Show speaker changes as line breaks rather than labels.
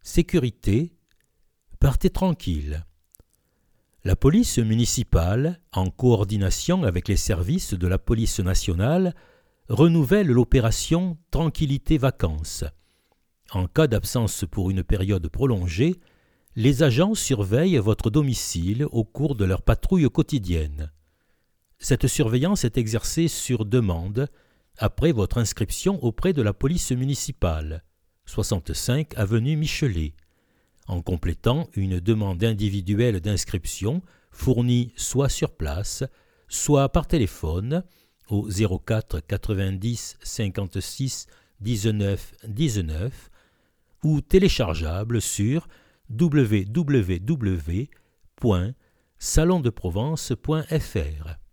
Sécurité, partez tranquille. La police municipale, en coordination avec les services de la police nationale, renouvelle l'opération Tranquillité Vacances. En cas d'absence pour une période prolongée, les agents surveillent votre domicile au cours de leur patrouille quotidienne. Cette surveillance est exercée sur demande après votre inscription auprès de la police municipale, 65 avenue Michelet, en complétant une demande individuelle d'inscription fournie soit sur place, soit par téléphone au 04 90 56 19 19 ou téléchargeable sur www.salondeprovence.fr.